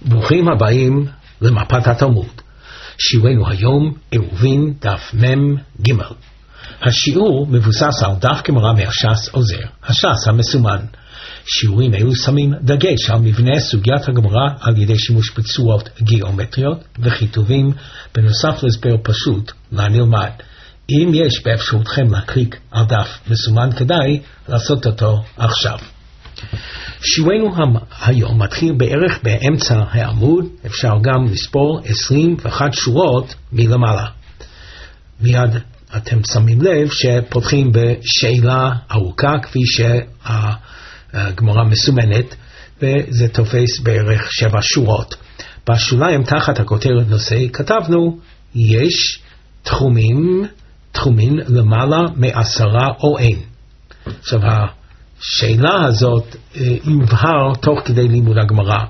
ברוכים הבאים למפת התלמוד. שיעורנו היום עירובין דף מ' ג'. השיעור מבוסס על דף גמרא מהש"ס עוזר, הש"ס המסומן. שיעורים אלו שמים דגש על מבנה סוגיית הגמרא על ידי שימוש בצורות גיאומטריות וכיתובים, בנוסף להסבר פשוט לנלמד. אם יש באפשרותכם להקליק על דף מסומן, כדאי לעשות אותו עכשיו. שיעורנו היום מתחיל בערך באמצע העמוד, אפשר גם לספור 21 שורות מלמעלה. מיד אתם שמים לב שפותחים בשאלה ארוכה כפי שהגמרא מסומנת, וזה תופס בערך 7 שורות. בשוליים תחת הכותרת נושא כתבנו יש תחומים למעלה מ10 או אין. עכשיו השאלה הזאת יובהר תוך כדי לימוד הגמרא.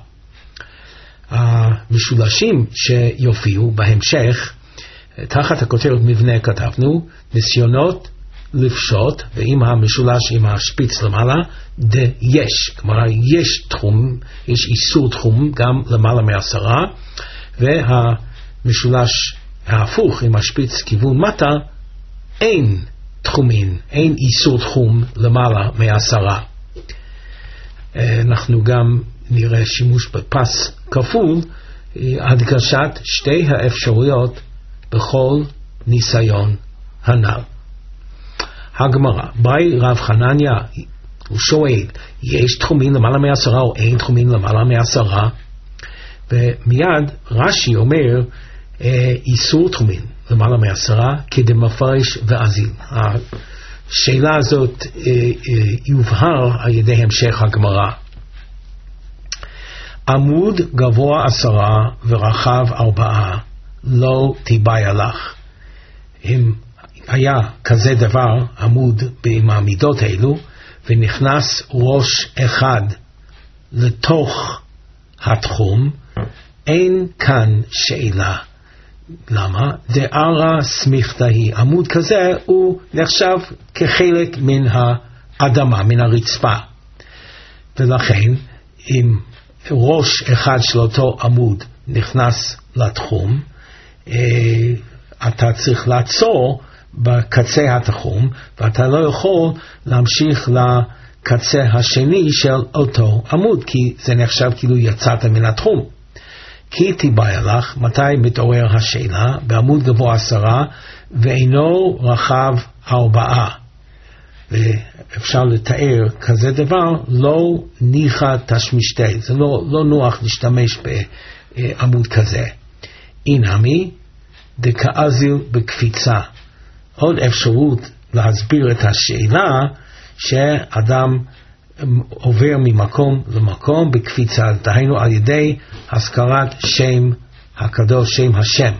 המשולשים שיופיעו בהמשך תחת הכותרת מבנה כתבנו ניסיונות לפשוט, ועם המשולש עם השפיץ למעלה יש, כלומר יש תחום, יש איסור תחום גם למעלה מ10, והמשולש ההפוך עם השפיץ כיוון מטה אין תחומים, אין איסור תחום למעלה מ10. אנחנו גם נראה שימוש בפס כפול, הדגשת שתי האפשרויות בכל ניסיון הנ"ל. הגמרא, באי רב חנניה, הוא שואל, יש תחומים למעלה מ10 או אין תחומים למעלה מ10? ומיד רש"י אומר, איסור תחומים למעלה מ10 כדמפרש ואזיל. השאלה הזאת יובהר על ידי המשך הגמרא. עמוד גבוה 10 ורחב 4 לא תיבאי לך. אם היה כזה דבר עמוד עם המידות האלו ונכנס ראש אחד לתוך התחום, אין כאן שאלה. למה? דארה סמיכתא היא. עמוד כזה הוא נחשב כחלק מן האדמה, מן הרצפה. ולכן אם ראש אחד של אותו עמוד נכנס לתחום, אתה צריך לעצור בקצה התחום, ואתה לא יכול להמשיך לקצה השני של אותו עמוד, כי זה נחשב כאילו יצאת מן התחום. כי תיבאי לך, מתי מתעורר השאלה? בעמוד גבוה 10 ואינו רחב 4. ואפשר לתאר כזה דבר, לא ניחא תשמישתי, זה לא נוח להשתמש בעמוד כזה. אינמי דקאזיל בקפיצה. עוד אפשרות להסביר את השאלה, שאדם עובר ממקום למקום בקפיצה, דהיינו על ידי הזכרת שם הקדוש, שם השם.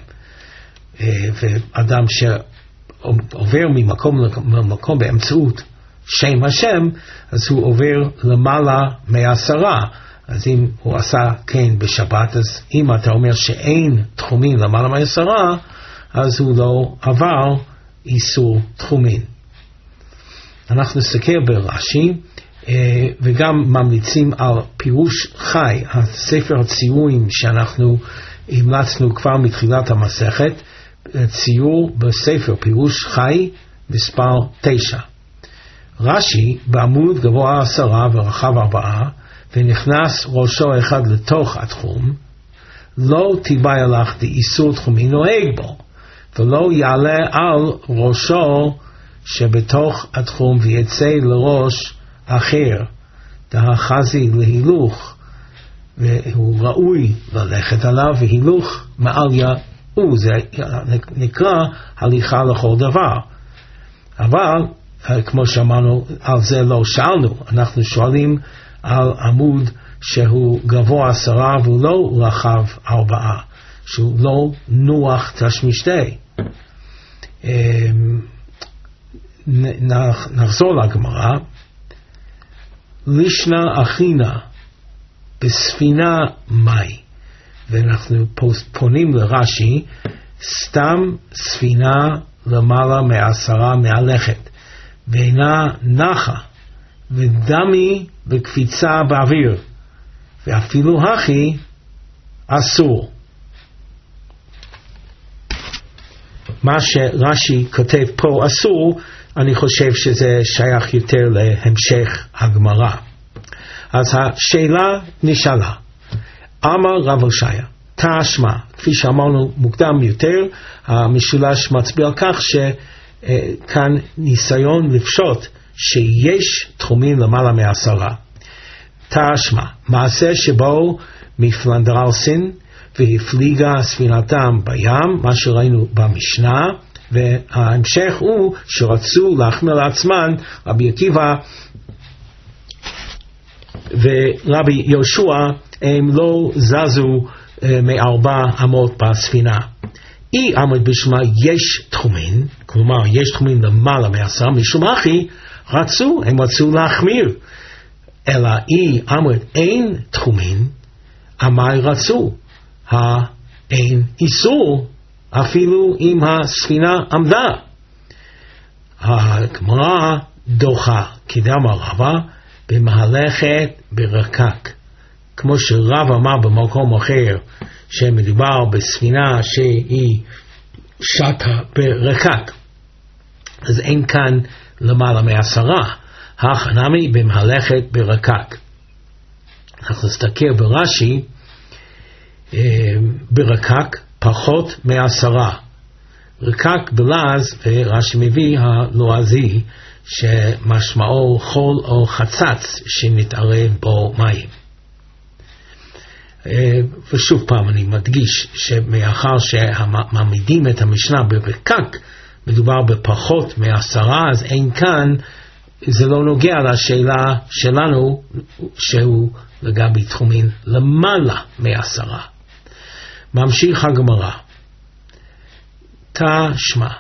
ואדם שעובר ממקום למקום באמצעות שם השם, אז הוא עובר למעלה מ10. אז אם הוא עשה כן בשבת, אז אם אתה אומר שאין תחומים למעלה מ10, אז הוא לא עבר איסור תחומים. אנחנו נסתכל ברש"י, וגם ממליצים על פירוש חי, הספר הציורים שאנחנו המלצנו כבר מתחילת המסכת, ציור בספר פירוש חי מספר 9. רש"י בעמוד גבוה 10 ורחב 4, ונכנס ראשו אחד לתוך התחום, לא תיבאי לך דאיסור תחומי נוהג בו, ולא יעלה על ראשו שבתוך התחום ויצא לראש אחר, דהחזי להילוך, והוא ראוי ללכת עליו, והילוך מעליה הוא, זה נקרא הליכה לכל דבר. אבל כמו שאמרנו, על זה לא שאלנו, אנחנו שואלים על עמוד שהוא גבוה 10 והוא לא רחב 4, שהוא לא נוח תשמישתי. נחזור לגמרא. לישנא אחינה בספינה מאי, ואנחנו פונים לרש"י, סתם ספינה למעלה מ10 מהלכת, ואינה נחה, ודמי בקפיצה באוויר, ואפילו הכי אסור. מה שרש"י כותב פה אסור, אני חושב שזה שייך יותר להמשך הגמרא. אז השאלה נשאלה, אמר רב הושעיה, תשמע, כפי שאמרנו מוקדם יותר, המשולש מצביע על כך שכאן ניסיון לפשוט שיש תחומים למעלה מ10. תשמע, מעשה שבו מפלנדרסין והפליגה ספינתם בים, מה שראינו במשנה, וההמשך הוא שרצו להחמיר לעצמן, רבי עקיבא ורבי יהושע הם לא זזו מ4 אמות בספינה. היא אמרת בשמה יש תחומים, כלומר יש תחומים למעלה מ10, משום אחי הם רצו להחמיר, אלא היא אמרת אין תחומים, מה רצו? אין איסור אפילו אם הספינה עמדה. הגמרא דוחה כדאמר רבא במהלכת ברקק, כמו שרב אמר במקום אחר שמדובר בספינה שהיא שטה ברקק, אז אין כאן למעלה מ10, הכנמי במהלכת ברקק. אנחנו נסתכל ברש"י, ברקק פחות מ10, רקק בלעז, ורש"י מביא הלועזי שמשמעו חול או חצץ שנתערב בו מים. ושוב פעם אני מדגיש שמאחר שמעמידים את המשנה ברקק מדובר בפחות מ10, אז אין כאן, זה לא נוגע לשאלה שלנו שהוא לגבי תחומים למעלה מ10. ממשיך הגמרא, תשמע,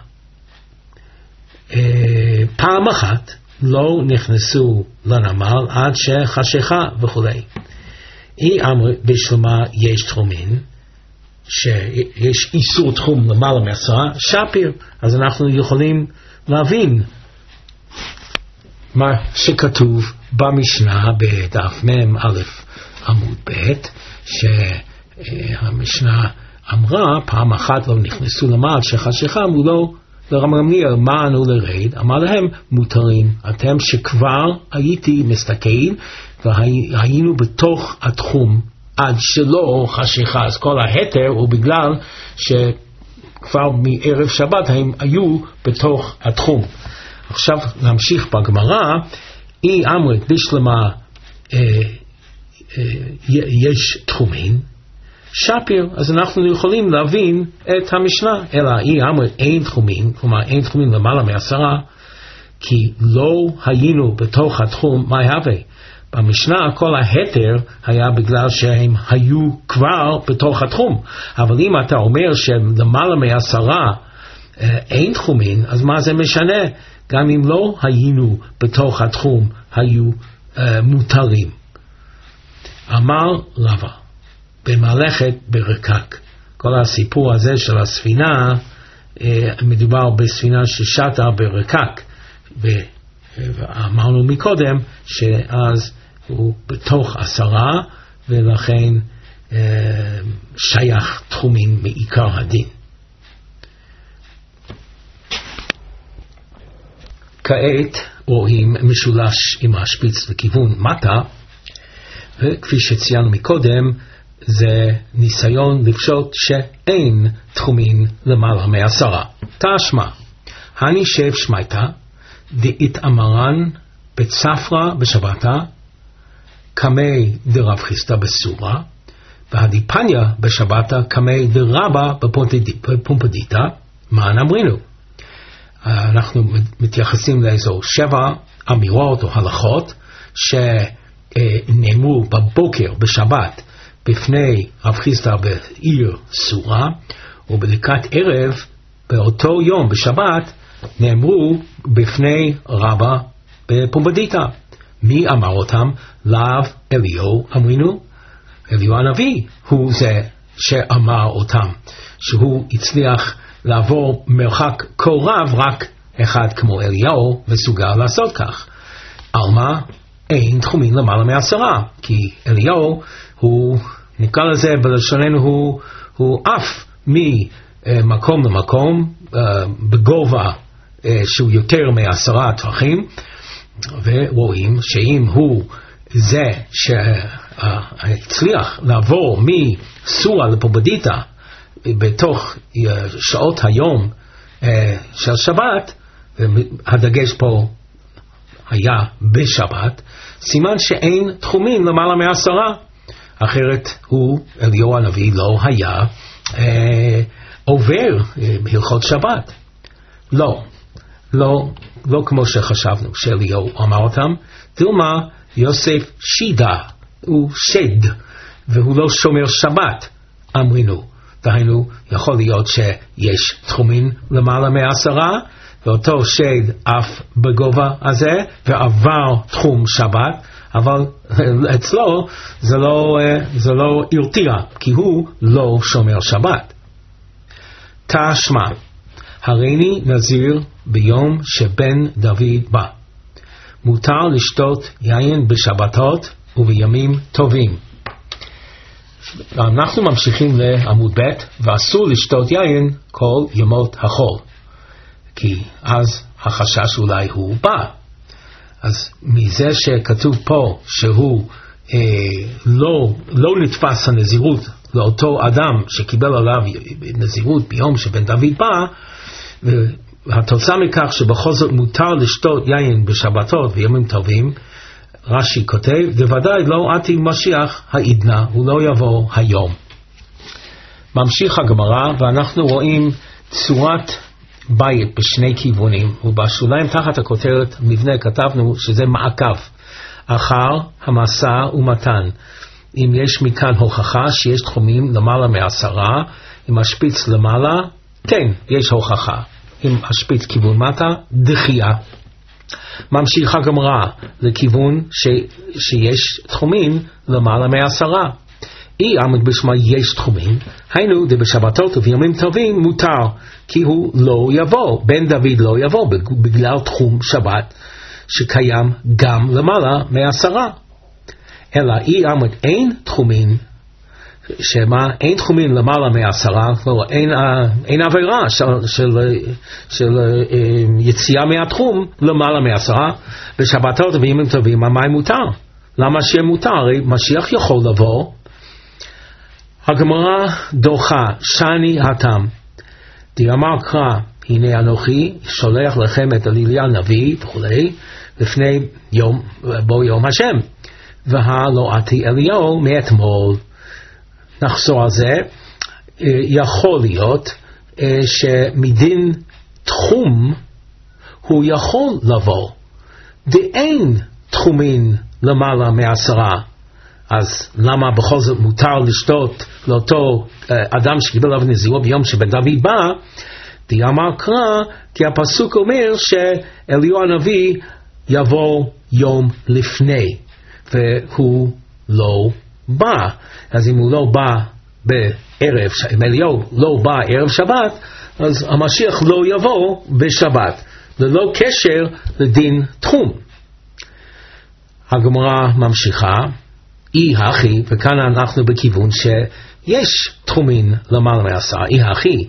פעם אחת לא נכנסו לנמל עד שחשיכה וכו'. היא אמרה בשלמה יש תחומים, שיש איסור תחום למעלה מ10, שפיר, אז אנחנו יכולים להבין מה שכתוב במשנה בדף מ"א עמוד ב', שהמשנה אמרה פעם אחת לא נכנסו למעל שחשיכה, אמרו לו לרמרמיר מה ענו לרד, אמר להם מותרים, אתם שכבר הייתי מסתכל והיינו בתוך התחום עד שלא חשיכה, אז כל ההתר הוא בגלל שכבר מערב שבת הם היו בתוך התחום. עכשיו נמשיך בגמרא, היא אמרת בשלמה יש תחומים שפיר, אז אנחנו יכולים להבין את המשנה, אלא היא אמרת אין תחומים, כלומר אין תחומים למעלה מ10, כי לא היינו בתוך התחום, מה הווה? במשנה כל ההתר היה בגלל שהם היו כבר בתוך התחום, אבל אם אתה אומר שלמעלה מ10 אין תחומים, אז מה זה משנה? גם אם לא היינו בתוך התחום, היו מותרים. אמר רבא במהלכת ברקק, כל הסיפור הזה של הספינה, מדובר בספינה ששטה ברקק, ואמרנו מקודם שאז הוא בתוך 10, ולכן שייך תחומים מעיקר הדין. כעת רואים משולש עם השפיץ לכיוון מטה, וכפי שציינו מקודם, זה ניסיון לפשוט שאין תחומים למעלה מ10. תשמע, הנישב שמייתא דאיתאמרן בצפרא בשבתא קמי דרב חיסדא בסורא, והדיפניה בשבתא קמי דרבא בפומפדיתא. מה נאמרינו? אנחנו מתייחסים לאיזו 7 אמירות או הלכות שנאמרו בבוקר בשבת בפני רב חיסדא בעיר סורא, ובלקראת ערב באותו יום בשבת נאמרו בפני רבא בפומפדיתא. מי אמר אותם? לאו אליהו אמרינו? אליהו הנביא הוא זה שאמר אותם, שהוא הצליח לעבור מרחק כה רב, רק אחד כמו אליהו מסוגל לעשות כך. על מה? אין תחומים למעלה מ10, כי אליהו הוא נקרא לזה בלשוננו הוא אף ממקום למקום בגובה שהוא יותר מ10 טפחים, ורואים שאם הוא זה שהצליח לעבור מסורה לפובדיטה בתוך שעות היום של שבת, הדגש פה היה בשבת, סימן שאין תחומים למעלה מ10, אחרת הוא, אליהו הנביא, לא היה עובר בהלכות שבת. לא כמו שחשבנו שאליהו אמר אותם. דילמה יוסף שידה, הוא שד, והוא לא שומר שבת, אמרינו. דהיינו, יכול להיות שיש תחומים למעלה מ10, ואותו שד אף בגובה הזה, ועבר תחום שבת, אבל אצלו זה לא הרתיע, כי הוא לא שומר שבת. תשמע, הריני נזיר ביום שבן דוד בא. מותר לשתות יין בשבתות ובימים טובים. אנחנו ממשיכים לעמוד ב', ואסור לשתות יין כל ימות החול, כי אז החשש אולי הוא בא. אז מזה שכתוב פה שהוא לא נתפס הנזירות לאותו אדם שקיבל עליו נזירות ביום שבן דוד בא, והתוצאה מכך שבכל זאת מותר לשתות יין בשבתות וימים טובים, רש"י כותב, בוודאי לא עתי משיח העידנה, הוא לא יבוא היום. ממשיך הגמרא, ואנחנו רואים צורת בית בשני כיוונים, ובשוליים תחת הכותרת מבנה כתבנו שזה מעקב אחר המשא ומתן. אם יש מכאן הוכחה שיש תחומים למעלה מ10, אם השפיץ למעלה, כן, יש הוכחה. אם השפיץ כיוון מטה, דחייה. ממשיך הגמרא לכיוון שיש תחומים למעלה מ10. עמוד בשמה יש תחומים, היינו בשבתות ובימים טובים מותר, כי הוא לא יבוא, בן דוד לא יבוא בגלל תחום שבת שקיים גם למעלה מ10. אלא עמוד אין תחומים, שמה אין תחומים למעלה מ10, אין עבירה של יציאה מהתחום למעלה מ10, בשבתות ובימים טובים המים מותר. למה שיהיה מותר? הרי משיח יכול לבוא. הגמרא דוחה, שני התם, דאמר קרא, הנה אנוכי שולח לכם את אליליה הנביא וכולי, לפני יום השם, והלא עתי אליהו מאתמול. נחזור על זה. יכול להיות שמדין תחום הוא יכול לבוא, דאין תחומים למעלה מ10, אז למה בכל זאת מותר לשתות לאותו אדם שקיבל עליו נזירות ביום שבן דוד בא? דאמר קרא, כי הפסוק אומר שאליהו הנביא יבוא יום לפני, והוא לא בא. אז אם הוא לא בא בערב, אם אליהו לא בא ערב שבת, אז המשיח לא יבוא בשבת, ללא קשר לדין תחום. הגמרא ממשיכה, הכי, וכאן אנחנו בכיוון שיש תחומים למעלה מ10, הכי,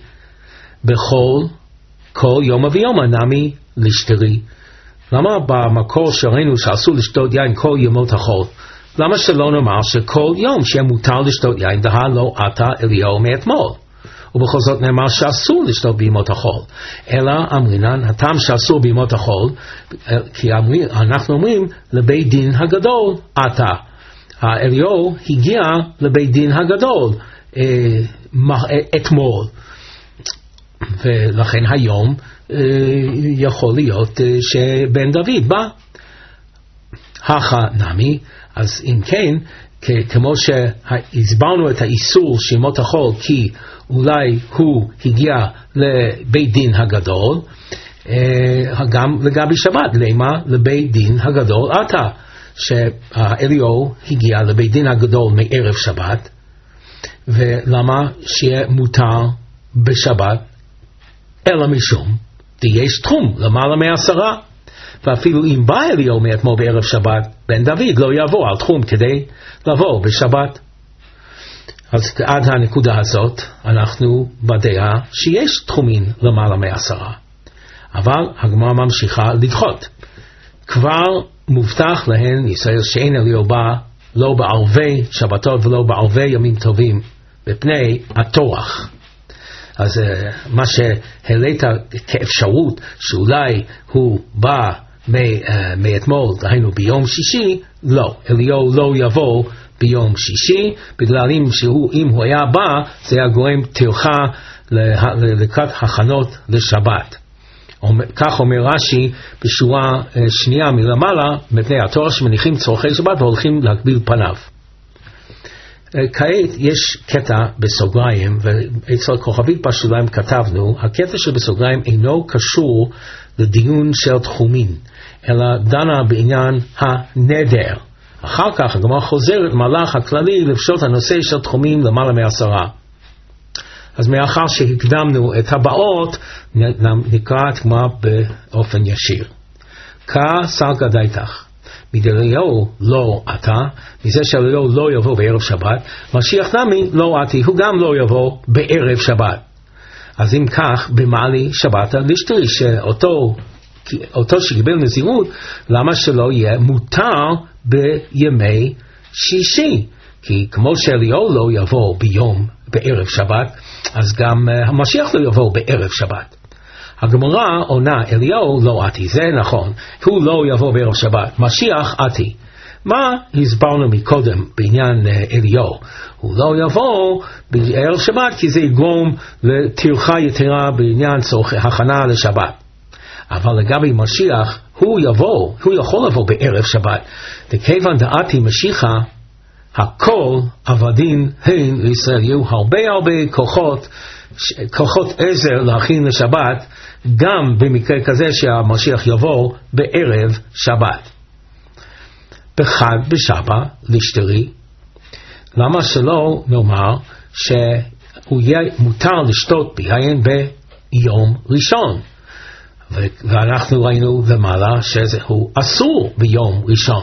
כל יום ויום נמי לשתרי. למה במקור שראינו שאסור לשתות יין כל ימות החול? למה שלא נאמר שכל יום שיהיה מותר לשתות יין, דהה לא עתה אליהו מאתמול? ובכל זאת נאמר שאסור לשתות בימות החול. אלא אמרינן, הטעם שאסור בימות החול, כי אנחנו אומרים לבית דין הגדול עתה. אליהו הגיע לבית דין הגדול אתמול, ולכן היום יכול להיות שבן דוד בא. נמי, אז אם כן, כמו שהסברנו את האיסור שימות החול, כי אולי הוא הגיע לבית דין הגדול, גם לגבי שבת, למה לבית דין הגדול עתה, שאליהו הגיע לבית דין הגדול מערב שבת, ולמה שיהיה מותר בשבת? אלא משום יש תחום למעלה מ10, ואפילו אם בא אליהו מאתמול בערב שבת, בן דוד לא יבוא על תחום כדי לבוא בשבת. אז עד הנקודה הזאת אנחנו בדעה שיש תחומין למעלה מ10, אבל הגמרא ממשיכה לדחות. כבר מובטח להן ישראל שאין אליהו בא לא בערבי שבתות ולא בערבי ימים טובים בפני התורח. אז מה שהעלית כאפשרות שאולי הוא בא מאתמול, דהיינו ביום שישי, לא, אליהו לא יבוא ביום שישי, בגלל אם הוא היה בא, זה היה גורם טרחה לקראת הכנות לשבת. כך אומר רש"י בשורה שנייה מלמעלה, מפני התורה שמניחים צורכי שבת והולכים להגביל פניו. כעת יש קטע בסוגריים, ואצל כוכבית בשוליים כתבנו, הקטע שבסוגריים אינו קשור לדיון של תחומין, אלא דנה בעניין הנדר. אחר כך הגמרא חוזרת מהלך הכללי לפשוט הנושא של תחומים למעלה מ10. אז מאחר שהקדמנו את הבאות, נקרא את הגמרא באופן ישיר. כסלקא דייתך, מדאליהו לא עתה, מזה שאליהו לא יבוא בערב שבת, משיח נמי לא עתי, הוא גם לא יבוא בערב שבת. אז אם כך, במעלי שבתא לישתרי, שאותו שקיבל נזירות, למה שלא יהיה מותר בימי שישי? כי כמו שאליהו לא יבוא בערב שבת, אז גם המשיח לא יבוא בערב שבת. הגמרא עונה, אליהו לא עתי, זה נכון, הוא לא יבוא בערב שבת, משיח עתי. מה הסברנו מקודם בעניין אליהו? הוא לא יבוא בערב שבת כי זה יגרום לטרחה יתרה בעניין צורך הכנה לשבת. אבל לגבי משיח, הוא יכול לבוא בערב שבת. וכיוון דעתי משיחה, הכל עבדין הן לישראל, יהיו הרבה כוחות עזר להכין לשבת, גם במקרה כזה שהמשיח יבוא בערב שבת. בחג בשבא לישתרי, למה שלא נאמר שהוא יהיה מותר לשתות ביין ביום ראשון? ואנחנו ראינו למעלה שהוא אסור ביום ראשון.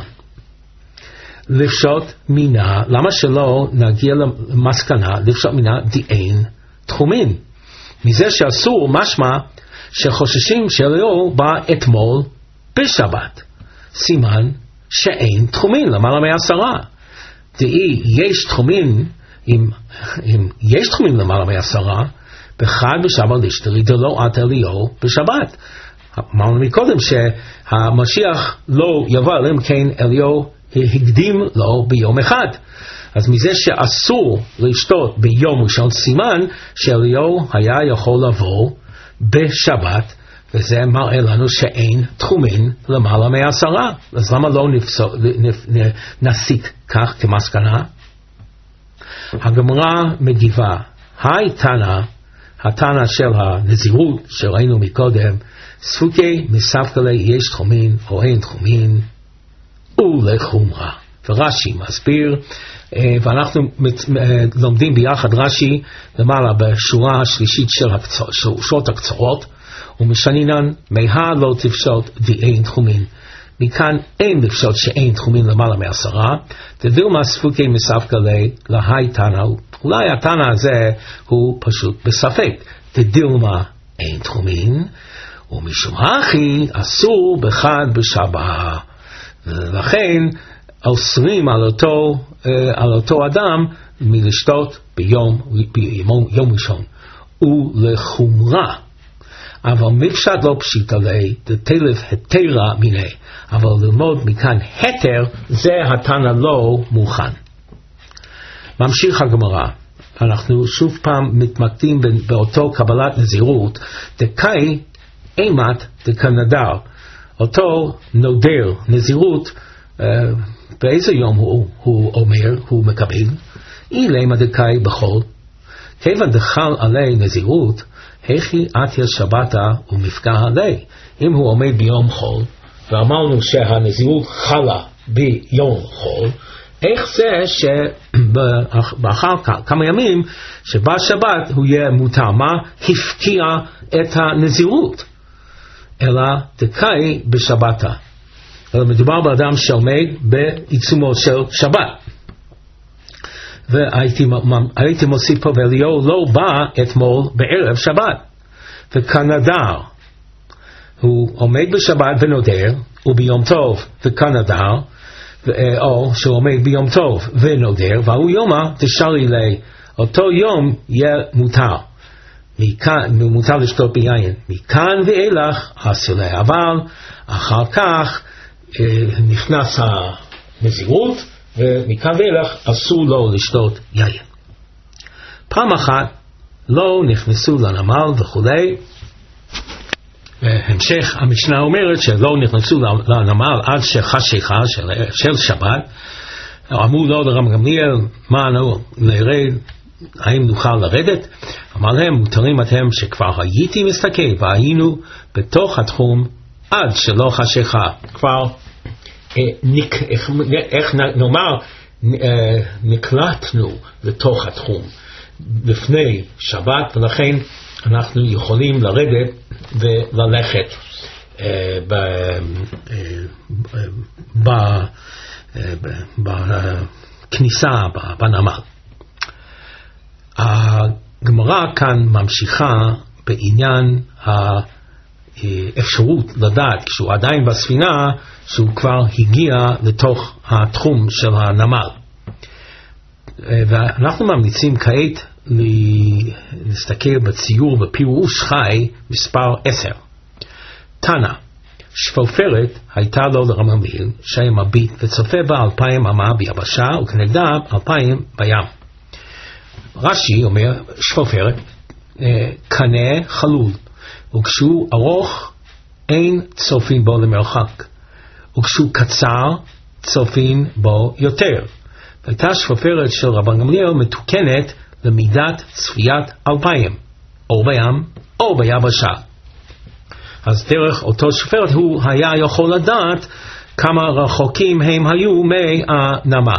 לפשוט מינה, למה שלא נגיע למסקנה לפשוט מינה דיין תחומין? מזה שאסור משמע שחוששים שאליהו בא אתמול בשבת, סימן שאין תחומין למעלה מ10. דאי יש תחומין, אם יש תחומין למעלה מ10, בחג בשבא לישתרי דלא עתה אליהו בשבת. אמרנו מקודם שהמשיח לא יבוא, אלא כן אליהו הקדים לו ביום אחד. אז מזה שאסור לשתות ביום ראשון, סימן שאליהו היה יכול לבוא בשבת, וזה מראה לנו שאין תחומין למעלה מ10. אז למה לא נסיק כך כמסקנה? הגמרא מגיבה, היי תנא, התנא של הנזירות שראינו מקודם, ספוקי מספקלי יש תחומין או אין תחומין ולחומרה. ורש"י מסביר, ואנחנו לומדים ביחד רש"י למעלה בשורה השלישית של השורות הקצרות, ומשנינן מה לא תפשוט ואין תחומין. מכאן אין לפשוט שאין תחומין למעלה מ10, דדילמה ספוקי מספקלי להי תנא, אולי התנא הזה הוא פשוט בספק, דדילמה אין תחומין, ומשום הכי אסור בחג בשבא. לכן אוסרים על אותו אדם מלשתות ביום ראשון. ולחומרה, אבל מפשט לא פשיט עלי, דתלף התרה מיני, אבל ללמוד מכאן התר, זה התנא לא מוכן. ממשיך הגמרא, אנחנו שוב פעם מתמקדים באותו קבלת נזירות, דקאי אימת דקנדר, אותו נודר נזירות, באיזה יום הוא אומר, הוא מקבל, אילמה דקאי בחול, כיוון דחל עלי נזירות, הכי עתיה שבתא ומפגע עלי. אם הוא עומד ביום חול, ואמרנו שהנזירות חלה ביום חול, איך זה שבאחר כמה ימים שבשבת הוא יהיה מותר? מה הפקיע את הנזירות? אלא דקאי בשבתא. אלא מדובר באדם שעומד בעיצומו של שבת. והייתי מוסיף פה, ואליהו לא בא אתמול בערב שבת, וכנדר, הוא עומד בשבת ונודר, וביום טוב וכנדר, או שהוא עומד ביום טוב ונודר, והוא יומא תשרי לי, אותו יום יהיה מותר. מותר לשתות ביין. מכאן ואילך אסור לה, אבל אחר כך נכנס הנזירות, ומכאן ואילך אסור לו לשתות יין. פעם אחת לא נכנסו לנמל וכולי, המשך המשנה אומרת שלא נכנסו לנמל עד שחשיכה של שבת. אמרו לו לרם גמליאל, מה נרד, האם נוכל לרדת? אמר להם, מותרים אתם שכבר הייתי מסתכל והיינו בתוך התחום עד שלא חשיכה. כבר איך נאמר, נקלטנו לתוך התחום לפני שבת, ולכן אנחנו יכולים לרדת וללכת בכניסה בנמל. הגמרא כאן ממשיכה בעניין האפשרות לדעת כשהוא עדיין בספינה שהוא כבר הגיע לתוך התחום של הנמל. ואנחנו ממליצים כעת להסתכל בציור בפירוש חי מספר 10. תנא, שפופרת הייתה לו לרם גמליאל שהיה מביט וצופה בה 2,000 אמה ביבשה וכנגדה 2,000 בים. רש"י אומר, שפופרת קנה חלול, וכשהוא ארוך אין צופין בו למרחק, וכשהוא קצר צופין בו יותר. והייתה שפופרת של רבן גמליאל מתוקנת למידת צפיית 2,000, או בים או ביבשה. אז דרך אותו שפופרת הוא היה יכול לדעת כמה רחוקים הם היו מהנמל.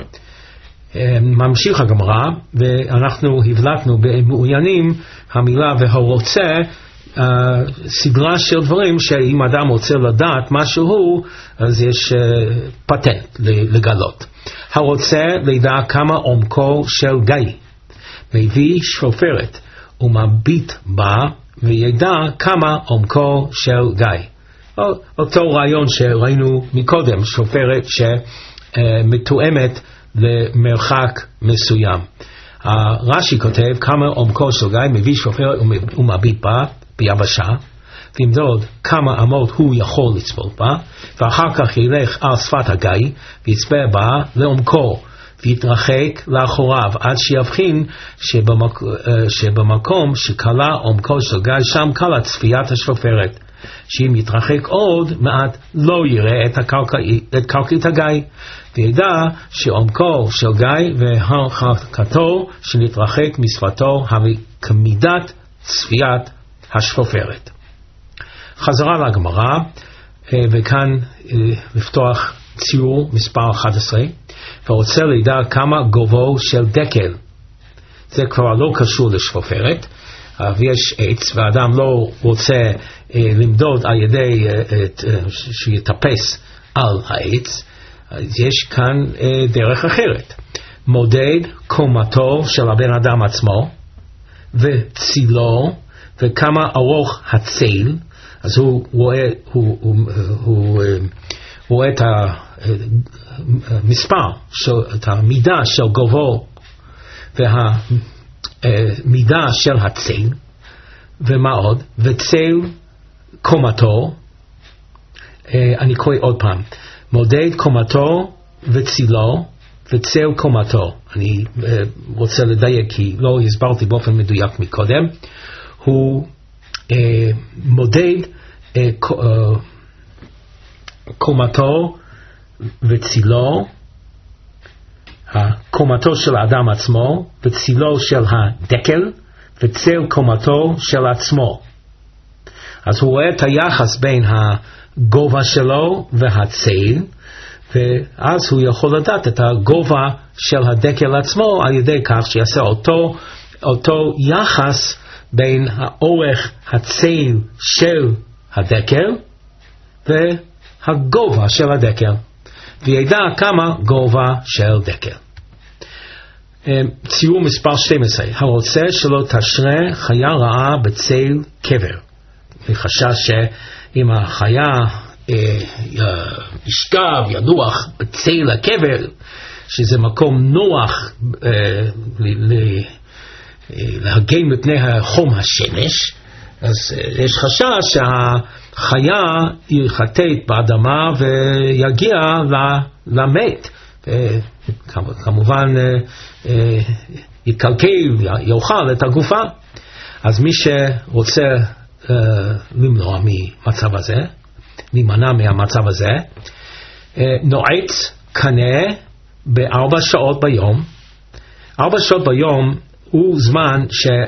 ממשיך הגמרא, ואנחנו הבלטנו במעוינים המילה והרוצה, סדרה של דברים שאם אדם רוצה לדעת משהו, אז יש פטנט לגלות. הרוצה לידע כמה עומקו של גיא, מביא שפופרת ומביט בה וידע כמה עומקו של גיא. אותו רעיון שראינו מקודם, שפופרת שמתואמת למרחק מסוים. רש"י כותב כמה עומקו של גיא, מביא שפופרת ומביט בה ביבשה, וימדוד כמה אמות הוא יכול לצפות בה, ואחר כך ילך על שפת הגיא ויצפה בה לעומקו ויתרחק לאחוריו עד שיבחין שבמקום שקלה עומקו של גיא שם קלה צפיית השפופרת, שאם יתרחק עוד מעט לא יראה את קרקעית הגיא, וידע שעומקו של גיא והרחקתו שנתרחק משפתו כמידת צפיית השפופרת. חזרה לגמרא, וכאן לפתוח ציור מספר 11, ורוצה לדע כמה גובהו של דקל. זה כבר לא קשור לשפופרת, ויש עץ ואדם לא רוצה למדוד על ידי שיטפס על העץ, אז יש כאן דרך אחרת. מודד קומתו של הבן אדם עצמו וצילו וכמה ארוך הצל, אז הוא רואה את המספר, את המידה של גובהו והמידה של הצל, ומה עוד? וצל קומתו, אני קורא עוד פעם, מודד קומתו וצילו וצל קומתו. אני רוצה לדייק כי לא הסברתי באופן מדויק מקודם. הוא מודד קומתו וצילו, קומתו של האדם עצמו וצילו של הדקל וצל קומתו של עצמו. אז הוא רואה את היחס בין הגובה שלו והצל, ואז הוא יכול לדעת את הגובה של הדקל עצמו על ידי כך שיעשה אותו יחס בין האורך הצל של הדקל והגובה של הדקל, וידע כמה גובה של דקל. ציור מספר 12, הרוצה שלא תשרה חיה רעה בצל קבר. מחשש שאם החיה ישכב, ינוח בצל הקבר, שזה מקום נוח להגן מפני חום השמש, אז יש חשש שהחיה יחטט באדמה ויגיע למת. כמובן יקלקל, יאכל את הגופה. אז מי שרוצה למנוע ממצב הזה, להימנע מהמצב הזה, נועץ קנה ב4 שעות ביום. 4 שעות ביום הוא זמן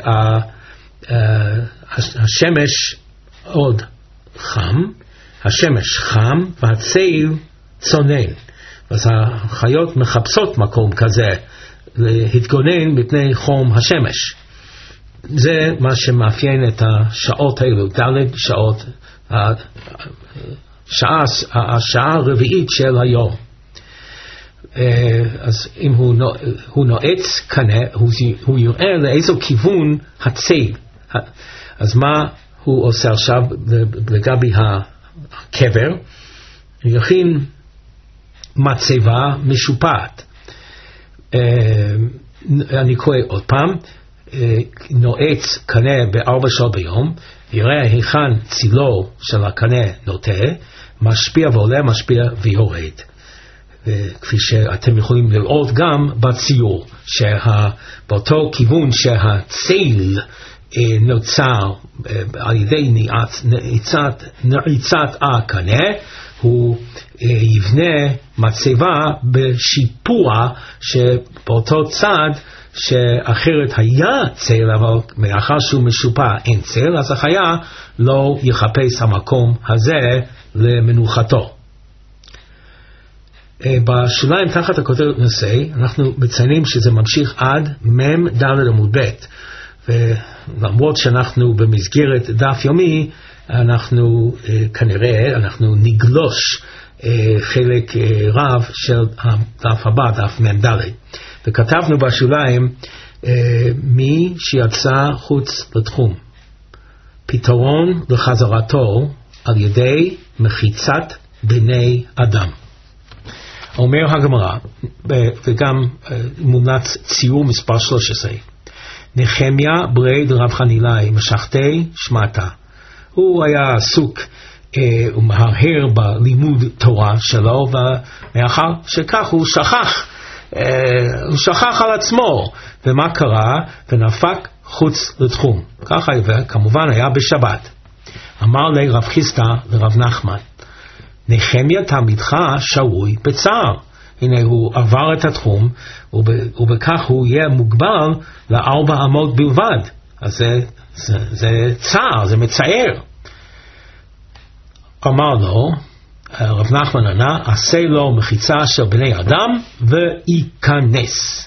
שהשמש עוד חם, השמש חם והצל צונן. אז החיות מחפשות מקום כזה להתגונן מפני חום השמש. זה מה שמאפיין את השעות האלו, ד' שעות, השעה הרביעית של היום. אז אם הוא נועץ קנה, הוא יראה לאיזו כיוון הצל. אז מה הוא עושה עכשיו לגבי הקבר? יכין מצבה משופעת. אני קורא עוד פעם, נועץ קנה ב4 שעות ביום, יראה היכן צילו של הקנה נוטה, משפיע ועולה, משפיע ויורד. כפי שאתם יכולים לראות גם בציור, שבאותו כיוון שהצל נוצר על ידי נעיצת הקנה, הוא יבנה מצבה בשיפוע שבאותו צד שאחרת היה צל, אבל מאחר שהוא משופע אין צל, אז החיה לא יחפש המקום הזה למנוחתו. בשוליים תחת הכותרת נושא, אנחנו מציינים שזה ממשיך עד מ' ד' עמוד ב', ולמרות שאנחנו במסגרת דף יומי, אנחנו כנראה, אנחנו נגלוש חלק רב של הדף הבא, דף מ' ד', וכתבנו בשוליים מי שיצא חוץ לתחום, פתרון לחזרתו על ידי מחיצת בני אדם. אומר הגמרא, וגם מומלץ ציור מספר 13, נחמיה ברי דרב חנילאי משכתי שמעתה. הוא היה עסוק ומהרהר בלימוד תורה שלו, ומאחר שכך הוא שכח על עצמו. ומה קרה? ונפק חוץ לתחום. ככה, וכמובן היה בשבת. אמר לי רב חיסדא לרב נחמן, נחמיה תלמידך שרוי בצער. הנה הוא עבר את התחום, ובכך הוא יהיה מוגבל ל4 אמות בלבד. אז זה צער, זה מצער. אמר לו, רב נחמן ענה, עשה לו מחיצה של בני אדם וייכנס.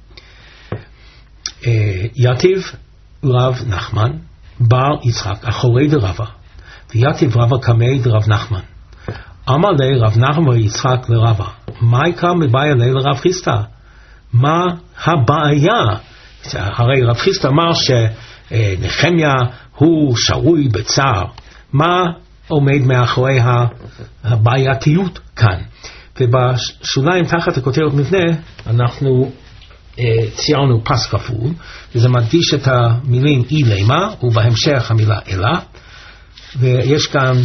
יתיב רב נחמן בר יצחק אחורי דרבה, ויתיב רבה קמי דרב נחמן. אמר לי רב נחמן ויצחק לרבה, מה יקרה מבעיה לי לרב חיסדא? מה הבעיה? הרי רב חיסדא אמר שנחמיה הוא שרוי בצער. מה עומד מאחורי הבעייתיות כאן? ובשוליים תחת הכותרת מבנה אנחנו ציירנו פס כפול, וזה מדגיש את המילים אי למה ובהמשך המילה אלא, ויש כאן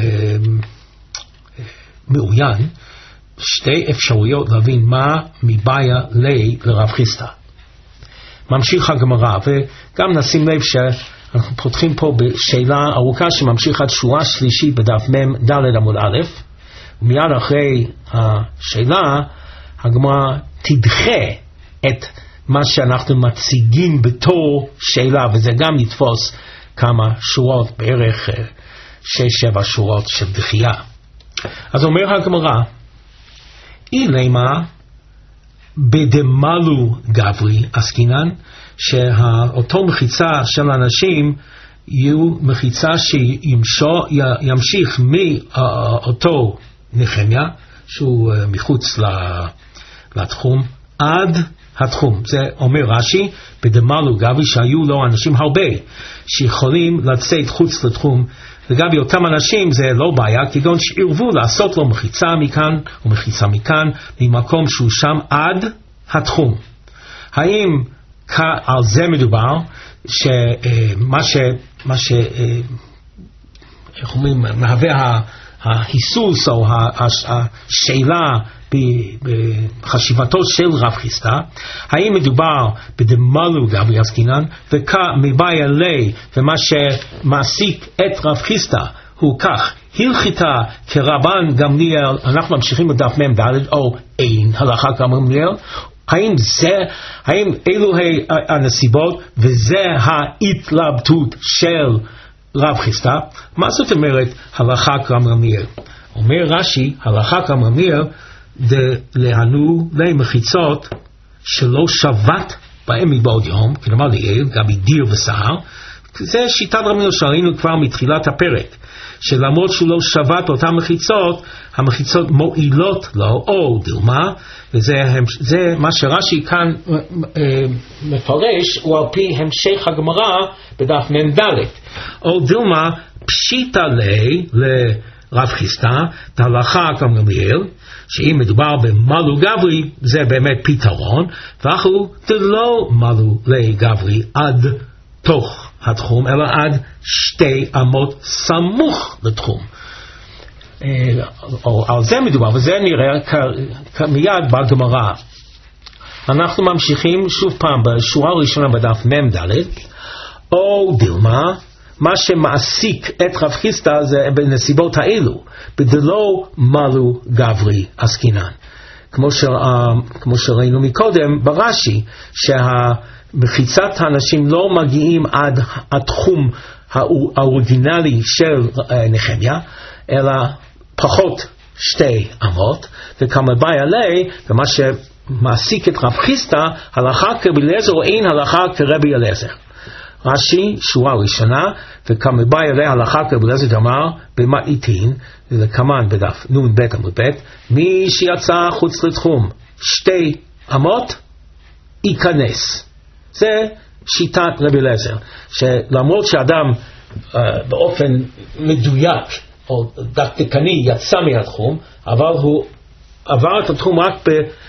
מעוין שתי אפשרויות להבין מה מבעיה לי לרב חיסדא. ממשיך הגמרא, וגם נשים לב שאנחנו פותחים פה בשאלה ארוכה שממשיך עד שורה שלישית בדף מ' ד' עמוד א', ומיד אחרי השאלה הגמרא תדחה את מה שאנחנו מציגים בתור שאלה, וזה גם יתפוס כמה שורות, בערך 6-7 שורות של דחייה. אז אומר הגמרא, אי למה בדמלו גברי עסקינן, שאותו מחיצה של אנשים יהיו מחיצה שימשיך מאותו נחמיה שהוא מחוץ לתחום עד התחום. זה אומר רש"י, בדמלו גברי שהיו לו אנשים הרבה שיכולים לצאת חוץ לתחום. לגבי אותם אנשים זה לא בעיה, כגון שעירבו לעשות לו מחיצה מכאן ומחיצה מכאן, ממקום שהוא שם עד התחום. האם על זה מדובר, שמה איך אומרים, מהווה ההיסוס או השאלה בחשיבתו של רב חיסדא, האם מדובר בדמלו גברי עסקינן, וכמבאי אלי, ומה שמעסיק את רב חיסדא הוא כך, הלכתה כרבן גמליאל, אנחנו ממשיכים בדף מ"ד, או אין הלכה כגמליאל, האם אלו הנסיבות, וזה ההתלבטות של רב חיסדא? מה זאת אומרת הלכה כגמליאל? אומר רש"י, הלכה כגמליאל להנו למחיצות שלא שבת בהם מבעוד יום, כלומר לעיל, גבי דיר וסהר. זה שיטת רבנו שראינו כבר מתחילת הפרק, שלמרות שהוא לא שבת אותן מחיצות, המחיצות מועילות לו, או דילמה, וזה מה שרש"י כאן מפרש, הוא על פי המשך הגמרא בדף מ"ד. או דילמה פשיטא לרב חיסדא, הלכה כגמליאל, שאם מדובר במלו גברי, זה באמת פתרון, ואחו דלא מלו לגברי עד תוך התחום, אלא עד 2 אמות סמוך לתחום. על זה מדובר, וזה נראה מיד בגמרא. אנחנו ממשיכים שוב פעם בשורה הראשונה בדף מ"ד, או דילמה, מה שמעסיק את רב חיסדא זה בנסיבות האלו, בדלא מלו גברי עסקינן. כמו שראינו מקודם ברש"י, מחיצת האנשים לא מגיעים עד התחום האוריגינלי של נחמיה, אלא פחות 2 אמות, וכמבאי עלי, ומה שמעסיק את רב חיסדא, הלכה כרבי אליעזר או אין הלכה כרבי אליעזר. רש"י, שורה ראשונה, וכמבאי עלי הלכה כרבי אליעזר אמר, במעיטין, וכמן בדף נ"ב עמוד ב', מי שיצא חוץ לתחום 2 אמות, ייכנס. זה שיטת רבי אליעזר, שלמרות שאדם באופן מדויק או דקדקני יצא מהתחום, אבל הוא עבר את התחום רק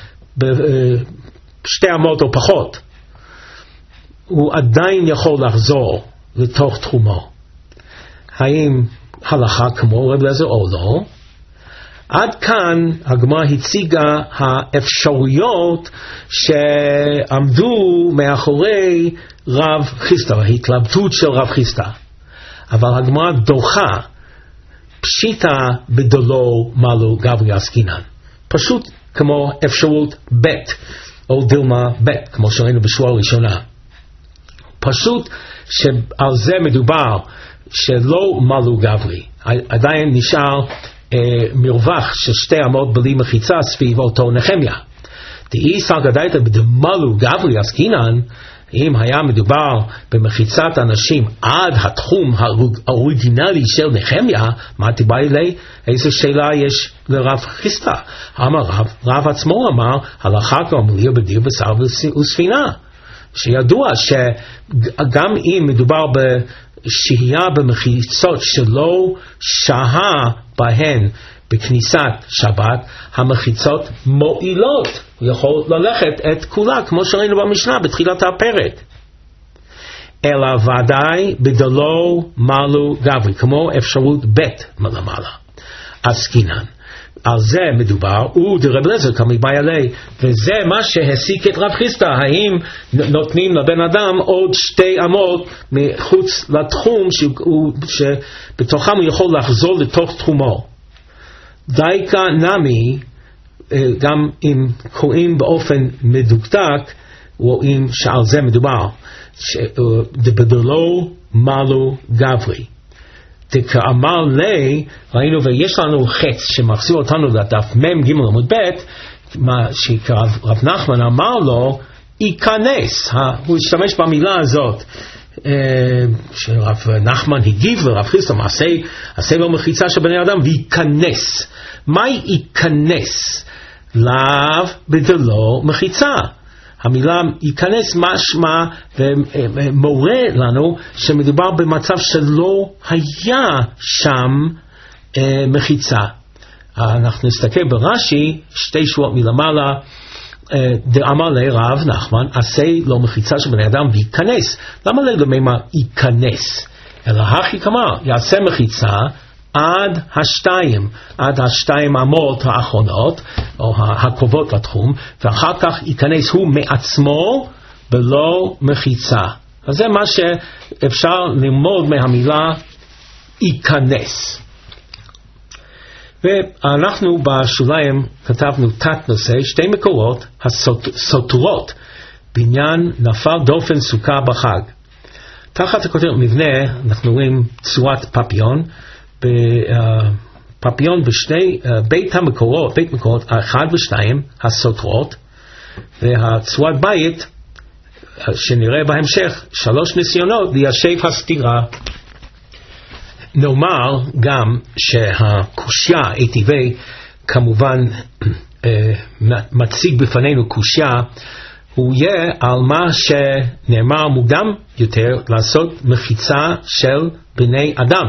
ב2 אמות או פחות, הוא עדיין יכול לחזור לתוך תחומו. האם הלכה כמו רבי אליעזר או לא? עד כאן הגמרא הציגה האפשרויות שעמדו מאחורי רב חיסדא, ההתלבטות של רב חיסדא. אבל הגמרא דוחה פשיטא בדלא מלו גברי עסקינן. פשוט כמו אפשרות ב' או דילמה ב', כמו שראינו בשורה הראשונה. פשוט שעל זה מדובר שלא מלו גברי. עדיין נשאר מרווח של 2 אמות בלי מחיצה סביב אותו נחמיה. דאי סלקא דייתא בדמלו גברי עסקינן, אם היה מדובר במחיצת אנשים עד התחום האוריגינלי של נחמיה, מה תיבאי לי? איזו שאלה יש לרב חיסדא? אמר רב עצמו אמר, הלכה כגמליאל בדיר בשר וספינה. שידוע שגם אם מדובר שהייה במחיצות שלא שהה בהן בכניסת שבת, המחיצות מועילות, הוא יכול ללכת את כולה, כמו שראינו במשנה בתחילת הפרק. אלא ודאי בדלא מלו גברי, כמו אפשרות ב' מלמעלה. עסקינן. על זה מדובר, דרבי אליעזר כמבאי עלי, וזה מה שהסיק את רב חיסדא, האם נותנים לבן אדם עוד 2 אמות מחוץ לתחום שבתוכם הוא יכול לחזור לתוך תחומו. דייקה נמי, גם אם קוראים באופן מדוקדק, רואים שעל זה מדובר, בדלא מלו גברי. תכאמר לי, ראינו ויש לנו חץ שמחזיר אותנו לדף מ"ג עמוד ב', מה שרב נחמן אמר לו, ייכנס. הוא השתמש במילה הזאת, שרב נחמן הגיב לרב חיסדא, עשה לו מחיצה של בני אדם וייכנס. מה ייכנס? לאו בדלא מחיצה. המילה ייכנס משמע ומורה לנו שמדובר במצב שלא היה שם מחיצה. אנחנו נסתכל ברש"י, 2 שורות מלמעלה, דאמר לרב נחמן, עשה לו מחיצה של בני אדם וייכנס. למה למה ייכנס? אלא הכי כמה, יעשה מחיצה עד השתיים אמות האחרונות, או הקרובות לתחום, ואחר כך ייכנס הוא מעצמו בלא מחיצה. אז זה מה שאפשר ללמוד מהמילה ייכנס. ואנחנו בשוליים כתבנו תת נושא, 2 מקורות הסותרות בעניין נפל דופן סוכה בחג. תחת הכותרת מבנה אנחנו רואים צורת פפיון, פפיון בשני בית מקורות 1 ו2 הסותרות, והצורת בית שנראה בהמשך 3 ניסיונות ליישב הסתירה. נאמר גם שהקושיה ATV כמובן מציג בפנינו קושיה, הוא יהיה על מה שנאמר מוקדם יותר, לעשות מחיצה של בני אדם.